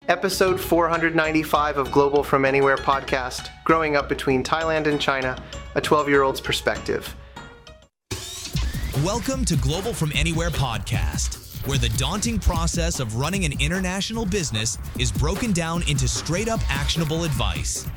Episode 495 of Global From Anywhere podcast, Growing Up Between Thailand and China, a 12-year-old's perspective. Welcome to Global From Anywhere podcast, where the daunting process of running an international business is broken down into straight-up actionable advice.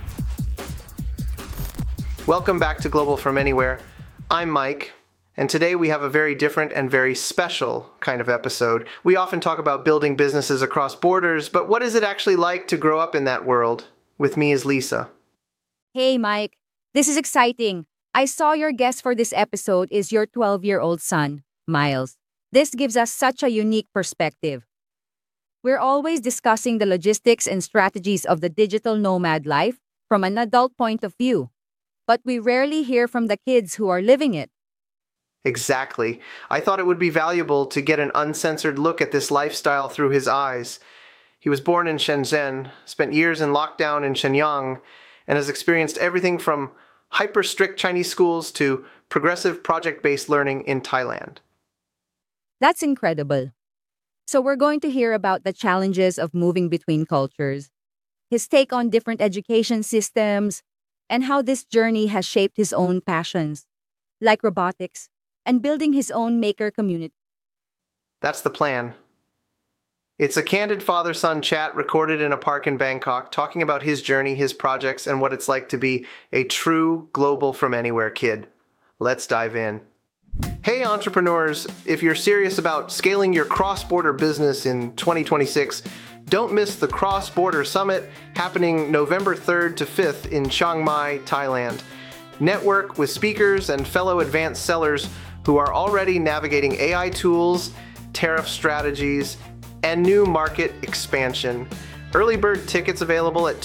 Welcome back to Global From Anywhere. I'm Mike. And today we have a very different and very special kind of episode. We often talk about building businesses across borders, but what is it actually like to grow up in that world? With me is Lisa. Hey, Mike. This is exciting. I saw your guest for this episode is your 12-year-old son, Miles. This gives us such a unique perspective. We're always discussing the logistics and strategies of the digital nomad life from an adult point of view, but we rarely hear from the kids who are living it. Exactly. I thought it would be valuable to get an uncensored look at this lifestyle through his eyes. He was born in Shenzhen, spent years in lockdown in Shenyang, and has experienced everything from hyper-strict Chinese schools to progressive project-based learning in Thailand. That's incredible. So we're going to hear about the challenges of moving between cultures, his take on different education systems, and how this journey has shaped his own passions, like robotics, and building his own maker community. That's the plan. It's a candid father-son chat recorded in a park in Bangkok, talking about his journey, his projects, and what it's like to be a true Global From Anywhere kid. Let's dive in. Hey entrepreneurs, if you're serious about scaling your cross-border business in 2026, don't miss the Cross Border Summit happening November 3rd to 5th in Chiang Mai, Thailand. Network with speakers and fellow advanced sellers who are already navigating AI tools, tariff strategies, and new market expansion. Early bird tickets available at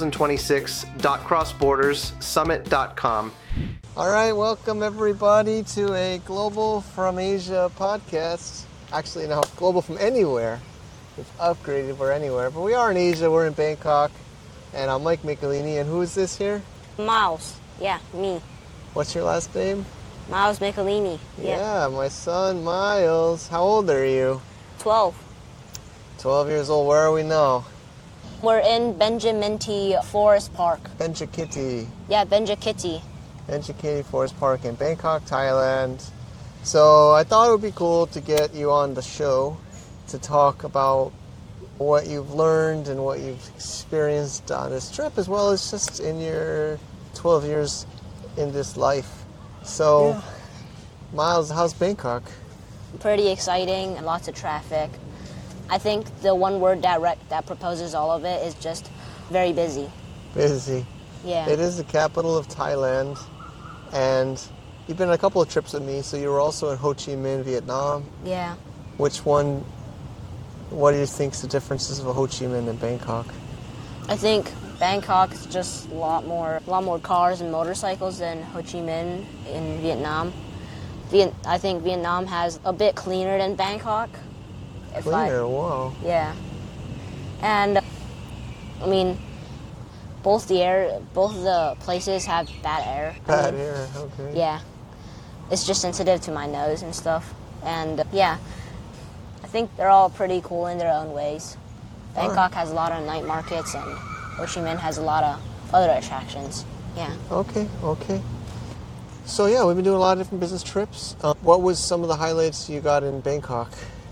2026.crossborderssummit.com. All right, welcome everybody to a Global From Asia podcast. Actually, now Global From Anywhere. We've upgraded, we're anywhere, but we are in Asia, we're in Bangkok, and I'm Mike Michelini, and who is this here? Miles. Yeah, me. What's your last name? Miles Michelini. Yeah, my son Miles. How old are you? 12. 12 years old. Where are we now? We're in Benjaminti Forest Park. Benjakitti. Yeah, Benjakitti. Benjakitti Forest Park in Bangkok, Thailand. So I thought it would be cool to get you on the show to talk about what you've learned and what you've experienced on this trip, as well as just in your 12 years in this life. So, yeah. Miles, how's Bangkok? Pretty exciting, lots of traffic. I think the one word that proposes all of it is just very busy. Busy. Yeah. It is the capital of Thailand, and you've been on a couple of trips with me, so you were also in Ho Chi Minh, Vietnam. Yeah. What do you think is the differences of Ho Chi Minh and Bangkok? I think Bangkok is just a lot more cars and motorcycles than Ho Chi Minh in Vietnam. I think Vietnam has a bit cleaner than Bangkok. Cleaner, wow. Yeah. And I mean, both the places have bad air. Bad air, okay. Yeah. It's just sensitive to my nose and stuff. And yeah, I think they're all pretty cool in their own ways. Bangkok has a lot of night markets, and Ho Chi Minh has a lot of other attractions. Yeah. Okay. So yeah, we've been doing a lot of different business trips. What was some of the highlights you got in Bangkok?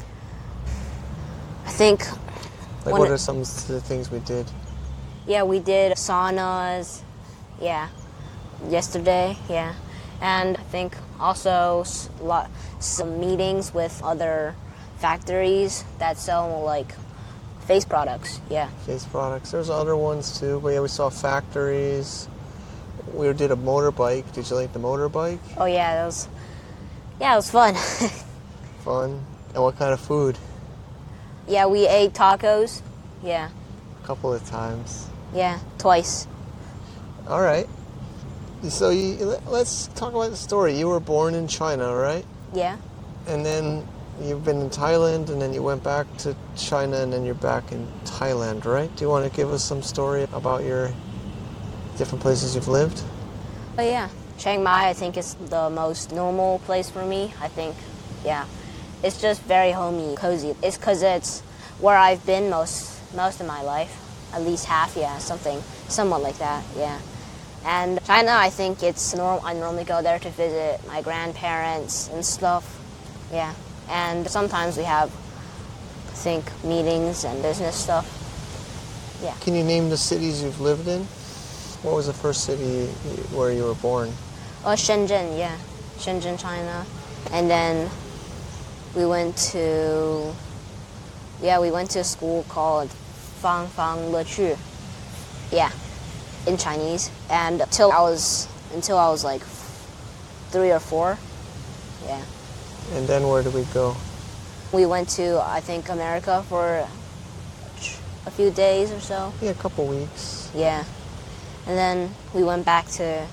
I think... what are some of the things we did? Yeah, we did saunas, yesterday, And I think also some meetings with other factories that sell, like, face products, Face products. There's other ones too, but yeah, we saw factories. We did a motorbike. Did you like the motorbike? Oh yeah, it was fun. Fun. And what kind of food? Yeah, we ate tacos. Yeah. A couple of times. Yeah, twice. All right. So let's talk about the story. You were born in China, right? Yeah. And then you've been in Thailand, and then you went back to China, and then you're back in Thailand, right? Do you want to give us some story about your different places you've lived? Oh yeah, Chiang Mai I think is the most normal place for me. I think, yeah, it's just very homey, cozy. It's because it's where I've been most most of my life, at least half, yeah, somewhat like that, yeah. And China, I think it's normal. I normally go there to visit my grandparents and stuff, yeah. And sometimes we have, I think, meetings and business stuff, yeah. Can you name the cities you've lived in? What was the first city where you were born? Oh, Shenzhen, yeah, Shenzhen, China. And then we went to a school called Fang Fang Le Chu, yeah, in Chinese. And until I was like 3 or 4, yeah. And then where did we go? We went to, I think, America for a few days or so. Yeah, a couple weeks. Yeah. And then we went back to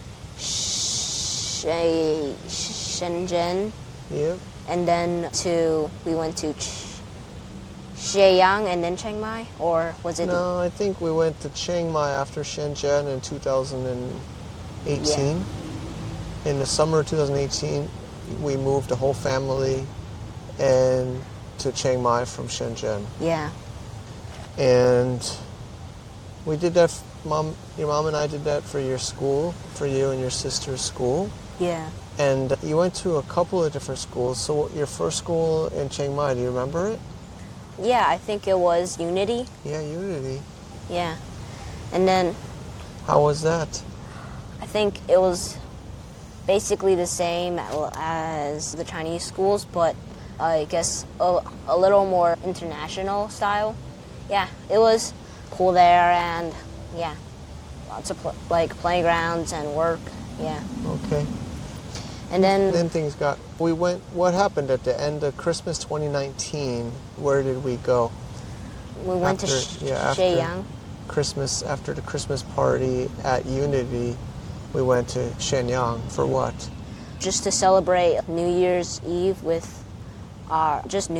Shenzhen. Yep. And then we went to Shenyang and then Chiang Mai, or was it? No, I think we went to Chiang Mai after Shenzhen in 2018. Yeah. In the summer of 2018, we moved the whole family and to Chiang Mai from Shenzhen. Yeah. And we did that, your mom and I did that for your school, for you and your sister's school. Yeah. And you went to a couple of different schools. So your first school in Chiang Mai, do you remember it? Yeah, I think it was Unity. Yeah, Unity. Yeah. And then How was that? I think it was basically the same as the Chinese schools, but I guess a little more international style. Yeah, it was cool there, and yeah, lots of playgrounds and work. Yeah. Okay. And then things got, what happened at the end of Christmas 2019? Where did we go? we went to Shenyang. Christmas, after the Christmas party at Unity, we went to Shenyang for what? Just to celebrate New Year's Eve with our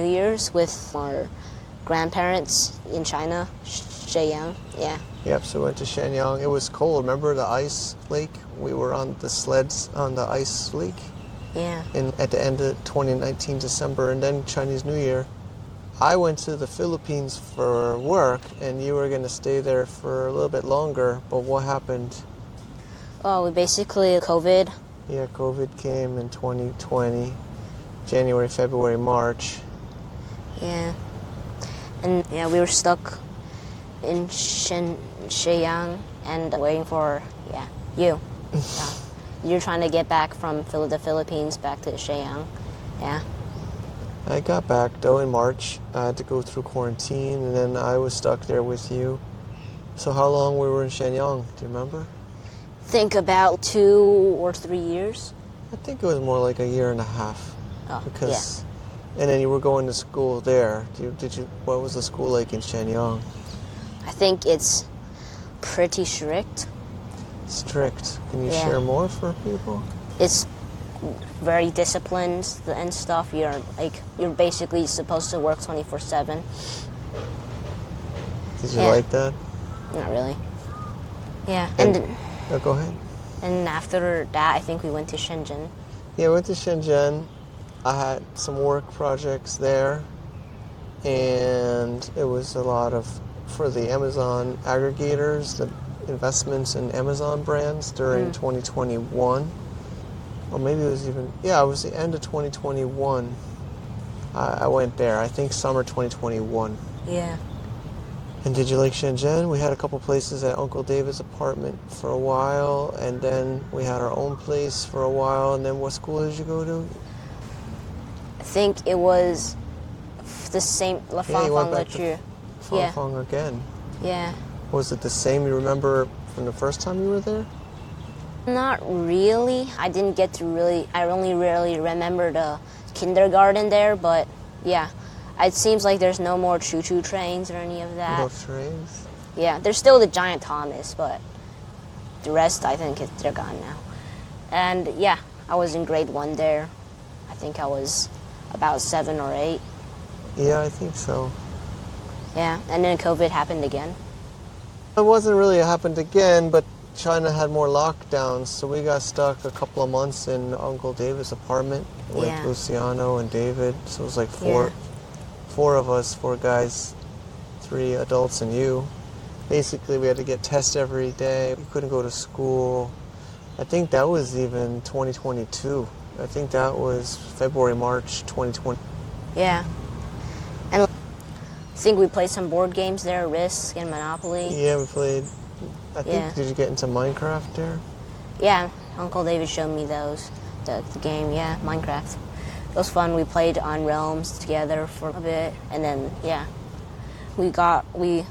grandparents in China, Shenyang, yeah. Yep, so we went to Shenyang. It was cold. Remember the ice lake? We were on the sleds on the ice lake. Yeah. At the end of 2019 December, and then Chinese New Year. I went to the Philippines for work, and you were going to stay there for a little bit longer, but what happened? Oh, we basically COVID. Yeah, COVID came in 2020, January, February, March. Yeah. And yeah, we were stuck in Shenyang and waiting for, you. You're trying to get back from the Philippines back to Shenyang. Yeah. I got back, though, in March. I had to go through quarantine, and then I was stuck there with you. So how long we were in Shenyang, do you remember? Think about 2 or 3 years. I think it was more like a year and a half. Oh, because, and then you were going to school there. What was the school like in Shenyang? I think it's pretty strict. Strict. Can you share more for people? It's very disciplined and stuff. You're basically supposed to work 24/7. Did you like that? Not really. Yeah, Oh, go ahead. And after that, I think we went to Shenzhen. Yeah, we went to Shenzhen. I had some work projects there, and it was a lot for the Amazon aggregators, the investments in Amazon brands during 2021. Or maybe it was it was the end of 2021. I went there, I think summer 2021. Yeah. And did you like Shenzhen? We had a couple places at Uncle David's apartment for a while, and then we had our own place for a while, and then what school did you go to? I think it was the same, La Fang Fang Le Chu. Fang Fang again. Yeah. Was it the same you remember from the first time you were there? Not really. I only really remember the kindergarten there, but yeah. It seems like there's no more choo-choo trains or any of that. No trains? Yeah, there's still the Giant Thomas, but the rest, I think, they're gone now. And yeah, I was in grade 1 there. I think I was about 7 or 8. Yeah, I think so. Yeah, and then COVID happened again. It wasn't really happened again, but China had more lockdowns, so we got stuck a couple of months in Uncle David's apartment with Luciano and David. So it was like four of us, 4 guys, 3 adults and you. Basically, we had to get tests every day. We couldn't go to school. I think that was even 2022. I think that was February, March 2020. Yeah. And I think we played some board games there, Risk and Monopoly. Yeah, we played. I think, Yeah. did you get into Minecraft there? Yeah, Uncle David showed me those, the game, yeah, Minecraft. It was fun. We played on Realms together for a bit, and then, yeah, we got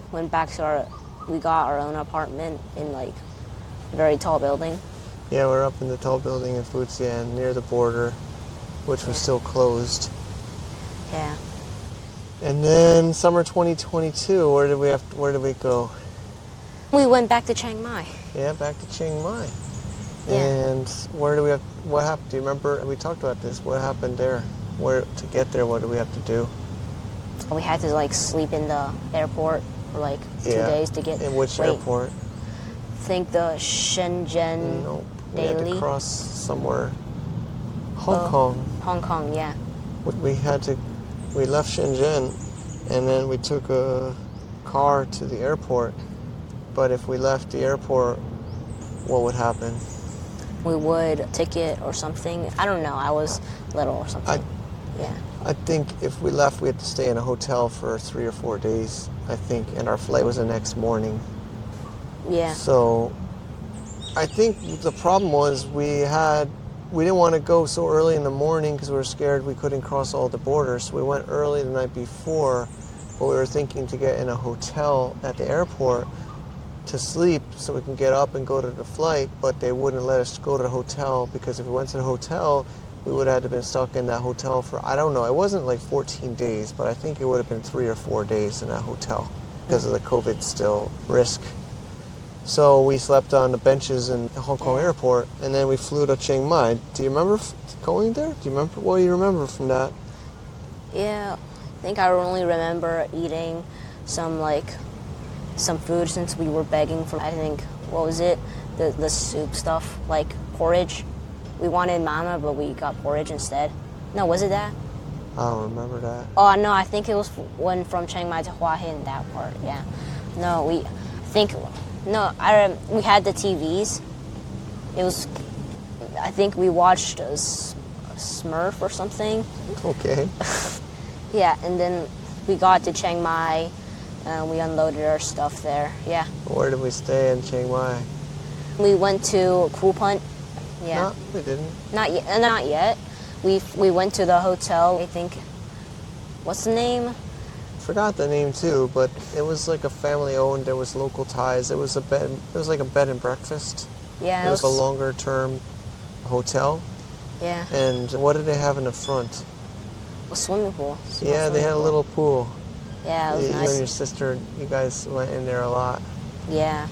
our own apartment in, like, a very tall building. Yeah, we're up in the tall building in Fujian near the border, which was still closed. Yeah. And then summer 2022, where did we go? We went back to Chiang Mai. Yeah, back to Chiang Mai. Yeah. And what happened? Do you remember? We talked about this. What happened there? Where to get there? What do we have to do? We had to, like, sleep in the airport for, like, 2 days to get... In which airport? I think the Shenzhen No, we had to Daily. cross somewhere. Hong Kong. Hong Kong, yeah. We left Shenzhen, and then we took a car to the airport. But if we left the airport, what would happen? We would ticket or something. I don't know. I was little or something. Yeah. I think if we left, we had to stay in a hotel for 3 or 4 days, I think, and our flight was the next morning. Yeah. So I think the problem was we didn't want to go so early in the morning because we were scared we couldn't cross all the borders. So we went early the night before, but we were thinking to get in a hotel at the airport to sleep so we can get up and go to the flight, but they wouldn't let us go to the hotel because if we went to the hotel, we would have been stuck in that hotel for, I don't know, it wasn't like 14 days, but I think it would have been 3 or 4 days in that hotel because of the COVID still risk. So we slept on the benches in the Hong Kong airport, and then we flew to Chiang Mai. Do you remember going there? Do you remember what you remember from that? Yeah. I think I only remember eating some food since we were begging for, I think, what was it? The soup stuff, like porridge. We wanted mana, but we got porridge instead. No, was it that? I don't remember that. Oh, no, I think it was when from Chiang Mai to Hua Hin, that part, yeah. No, we had the TVs. It was, I think we watched a Smurf or something. Okay. Yeah, and then we got to Chiang Mai, and we unloaded our stuff there, yeah. Where did we stay in Chiang Mai? We went to Kru Punt, yeah. No, we didn't. Not yet. We went to the hotel, I think, what's the name? Forgot the name too, but it was like a family owned. There was local ties. It was like a bed and breakfast. Yeah, it was a longer term hotel. Yeah. And what did they have in the front? A swimming pool. Yeah, they had a little pool. Yeah, it was You nice. and your sister, you guys went in there a lot. Yeah.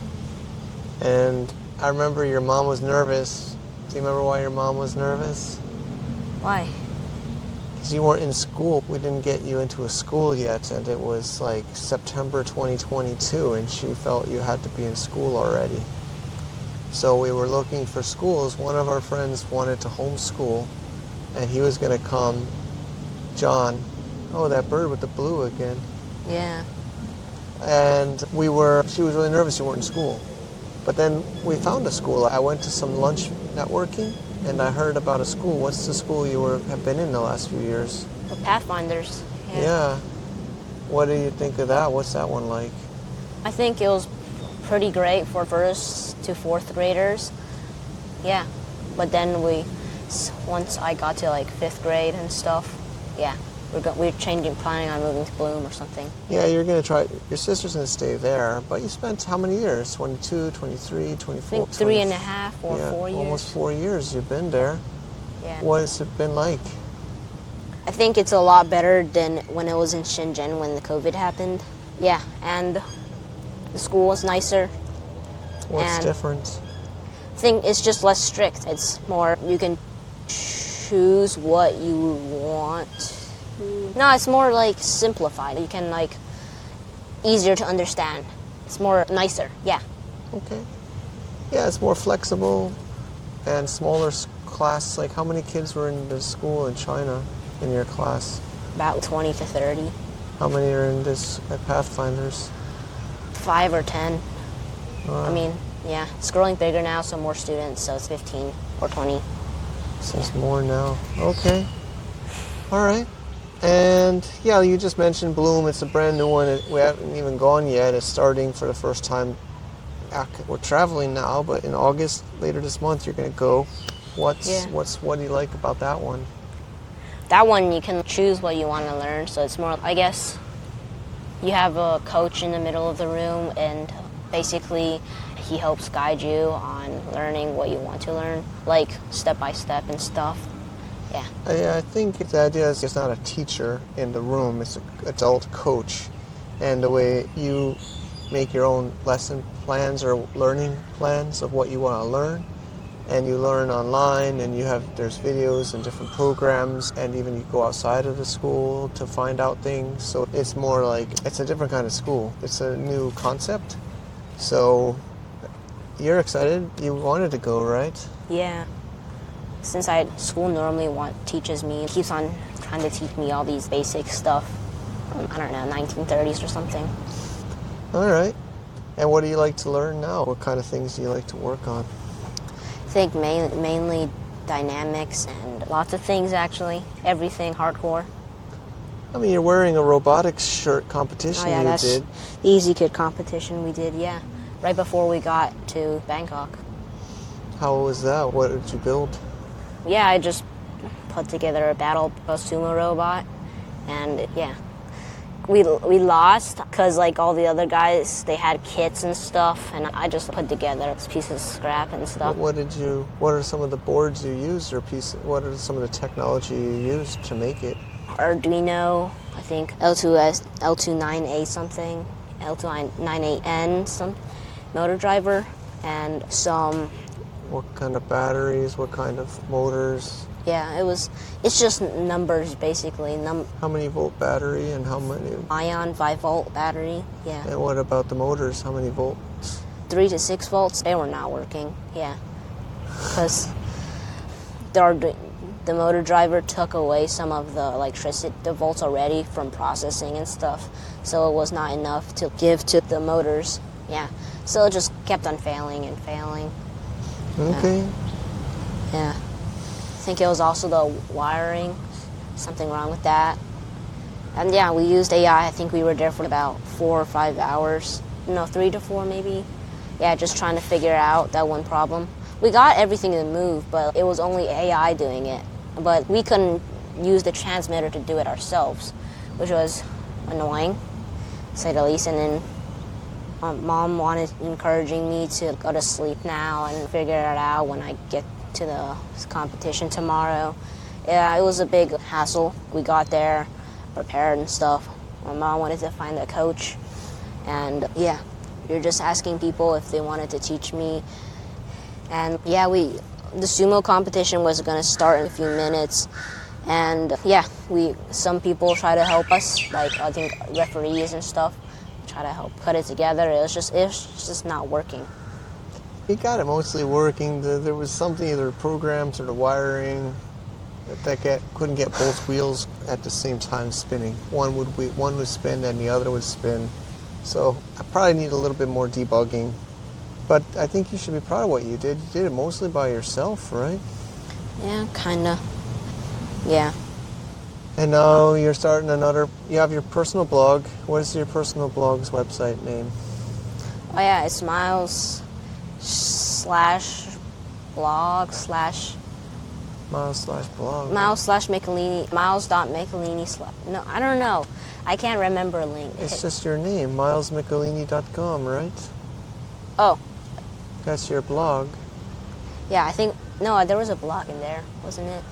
And I remember your mom was nervous. Do you remember why your mom was nervous? Why? Because you weren't in school. We didn't get you into a school yet, and it was like September 2022, and she felt you had to be in school already. So we were looking for schools. One of our friends wanted to homeschool, and he was going to come. John. Oh, that bird with the blue again. Yeah. And she was really nervous you weren't in school. But then we found a school. I went to some lunch networking, and I heard about a school. What's the school you have been in the last few years? The Pathfinders. Yeah. What do you think of that? What's that one like? I think it was pretty great for 1st to 4th graders. Yeah. But then once I got to like 5th grade and stuff, yeah, we're planning on moving to Bloom or something. Yeah, you're going to try. Your sister's going to stay there, but you spent how many years? 22, 23, 24? I think 3.5 or 4 years. Almost 4 years you've been there. Yeah. What has it been like? I think it's a lot better than when it was in Shenzhen when the COVID happened. Yeah, and the school was nicer. What's different? I think it's just less strict. It's more, you can choose what you want. No, it's more like simplified. You can like, easier to understand. It's more nicer, yeah. Okay. Yeah, it's more flexible and smaller class. Like how many kids were in the school in China in your class? About 20 to 30. How many are in this at Pathfinders? 5 or 10. I mean, yeah, it's growing bigger now, so more students, so it's 15 or 20. So it's more now. Okay. All right. And yeah, you just mentioned Bloom. It's a brand new one. We haven't even gone yet. It's starting for the first time. We're traveling now, but in August, later this month, you're going to go. What do you like about that one? That one, you can choose what you want to learn, so it's more, I guess, you have a coach in the middle of the room, and basically he helps guide you on learning what you want to learn, like step by step and stuff. Yeah. I think the idea is it's not a teacher in the room, it's an adult coach. And the way you make your own lesson plans or learning plans of what you want to learn, and you learn online, and there's videos and different programs, and even you go outside of the school to find out things. So it's more like, it's a different kind of school. It's a new concept. So you're excited. You wanted to go, right? Yeah. Since school normally keeps on trying to teach me all these basic stuff from, I don't know, 1930s or something. All right. And what do you like to learn now? What kind of things do you like to work on? I think mainly dynamics and lots of things, actually. Everything hardcore. I mean, you're wearing a robotics shirt competition that's did. the Easy Kid competition we did, yeah. Right before we got to Bangkok. How was that? What did you build? Yeah, I just put together a sumo robot, and yeah. We lost because like all the other guys, they had kits and stuff, and I just put together pieces of scrap and stuff. What are some of the boards you used, what are some of the technology you used to make it? Arduino, I think L29A something, L29A some motor driver, and some. What kind of batteries? What kind of motors? Yeah, it's just numbers basically. How many volt battery and how many? Ion 5-volt battery, yeah. And what about the motors? How many volts? 3 to 6 volts. They were not working, yeah. Because the motor driver took away some of the electricity, the volts already from processing and stuff. So it was not enough to give to the motors, yeah. So it just kept on failing and failing. Okay. Yeah. I think it was also the wiring, something wrong with that. And yeah, we used AI. I think we were there for about 4 or 5 hours. No, 3 to 4 maybe. Yeah, just trying to figure out that one problem. We got everything to move, but it was only AI doing it. But we couldn't use the transmitter to do it ourselves, which was annoying, to say the least. And then Mom wanted encouraging me to go to sleep now and figure it out when I get to the competition tomorrow. Yeah, it was a big hassle. We got there, prepared and stuff. My mom wanted to find a coach, and yeah, you're just asking people if they wanted to teach me. And yeah, the sumo competition was going to start in a few minutes, and yeah, some people try to help us, like I think referees and stuff, try to help put it together. It was just not working. We got it mostly working. There was something, either programs or the wiring, that couldn't get both wheels at the same time spinning. One would spin and the other would spin. So I probably need a little bit more debugging. But I think you should be proud of what you did. You did it mostly by yourself, right? Yeah, kinda. Yeah. And now you're starting you have your personal blog. What is your personal blog's website name? Oh yeah, it's Miles /blog/ Miles/blog. Miles/Michelini. Miles.Michelini/ No, I don't know. I can't remember a link. It's just your name, milesmichelini.com, right? Oh. That's your blog. Yeah, I think, no, there was a blog in there, wasn't it?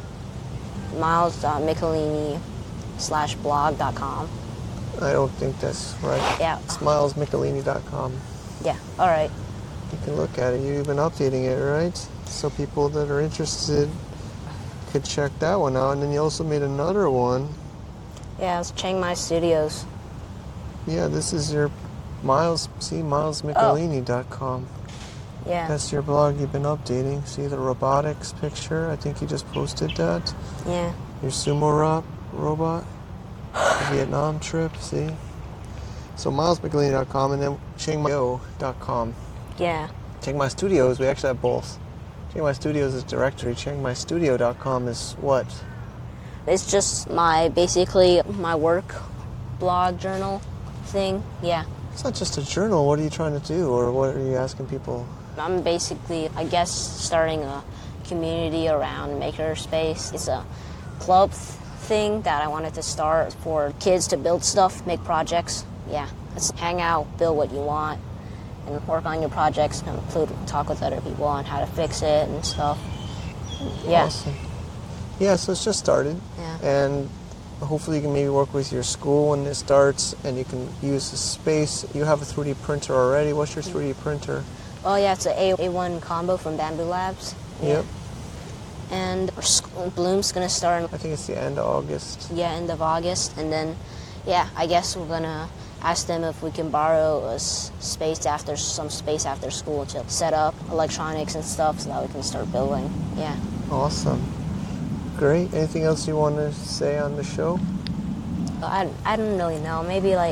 Miles.Michelini/blog.com. I don't think that's right. Yeah. It's milesmichelini.com. Yeah, all right. You can look at it. You've been updating it, right? So people that are interested could check that one out. And then you also made another one. Yeah, it's Chiang Mai Studios. Yeah, this is your milesmichelini.com. Yeah. That's your blog you've been updating. See the robotics picture? I think you just posted that. Yeah. Your sumo robot. Vietnam trip, see? So milesmcgillany.com and then chiangmai.com. Yeah. Chiang Mai Studios, we actually have both. Chiang Mai Studios is directory. chiangmaistudio.com is what? It's just basically my work blog journal thing. Yeah. It's not just a journal. What are you trying to do, or what are you asking people? I'm basically, I guess, starting a community around makerspace. It's a club thing that I wanted to start for kids to build stuff, make projects. Yeah, let's hang out, build what you want, and work on your projects, and talk with other people on how to fix it and stuff. Yeah. Awesome. Yeah, so it's just started. Yeah. And hopefully you can maybe work with your school when it starts, and you can use the space. You have a 3D printer already. What's your 3D printer? Oh yeah, it's an A1 combo from Bamboo Labs. Yep. And Bloom's gonna start. I think it's the end of August. Yeah, end of August, and then, yeah, I guess we're gonna ask them if we can borrow some space after school to set up electronics and stuff so that we can start building. Yeah. Awesome. Great. Anything else you want to say on the show? I don't really know. Maybe like.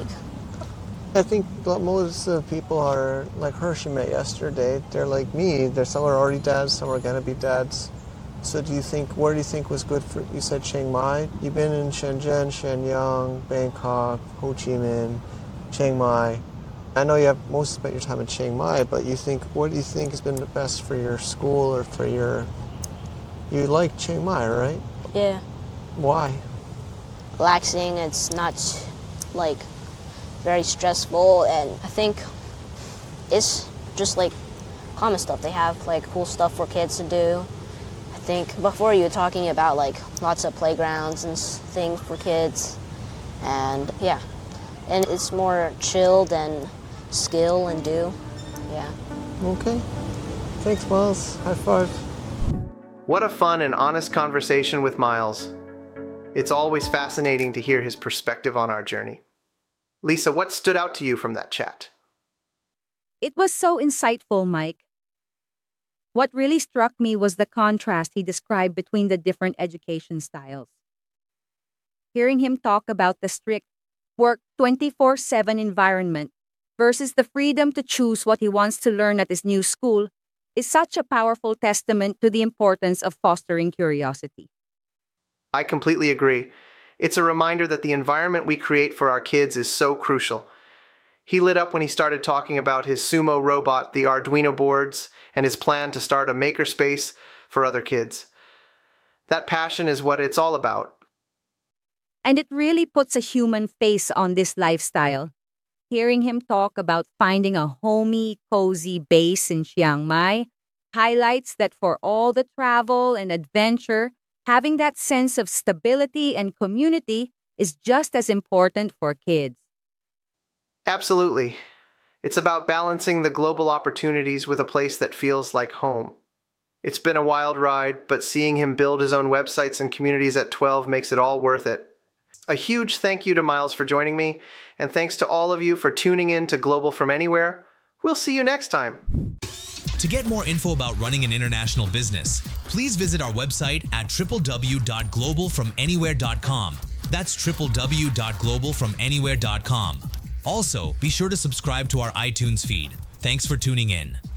I think most of the people are like her. She met yesterday. They're like me. Some are already dads. Some are gonna be dads. So where do you think was good for, you said Chiang Mai? You've been in Shenzhen, Shenyang, Bangkok, Ho Chi Minh, Chiang Mai. I know you have most of your time in Chiang Mai, but what do you think has been the best for your school or for you like Chiang Mai, right? Yeah. Why? Relaxing, it's not like very stressful, and I think it's just like common stuff. They have like cool stuff for kids to do. I think before you were talking about like lots of playgrounds and things for kids, and yeah, and it's more chilled and skill and do. Yeah. Okay. Thanks, Miles. High five. What a fun and honest conversation with Miles. It's always fascinating to hear his perspective on our journey. Lisa, what stood out to you from that chat? It was so insightful, Mike. What really struck me was the contrast he described between the different education styles. Hearing him talk about the strict work 24/7 environment versus the freedom to choose what he wants to learn at his new school is such a powerful testament to the importance of fostering curiosity. I completely agree. It's a reminder that the environment we create for our kids is so crucial. He lit up when he started talking about his sumo robot, the Arduino boards, and his plan to start a makerspace for other kids. That passion is what it's all about. And it really puts a human face on this lifestyle. Hearing him talk about finding a homey, cozy base in Chiang Mai highlights that for all the travel and adventure, having that sense of stability and community is just as important for kids. Absolutely. It's about balancing the global opportunities with a place that feels like home. It's been a wild ride, but seeing him build his own websites and communities at 12 makes it all worth it. A huge thank you to Miles for joining me, and thanks to all of you for tuning in to Global from Anywhere. We'll see you next time. To get more info about running an international business, please visit our website at www.globalfromanywhere.com. That's www.globalfromanywhere.com. Also, be sure to subscribe to our iTunes feed. Thanks for tuning in.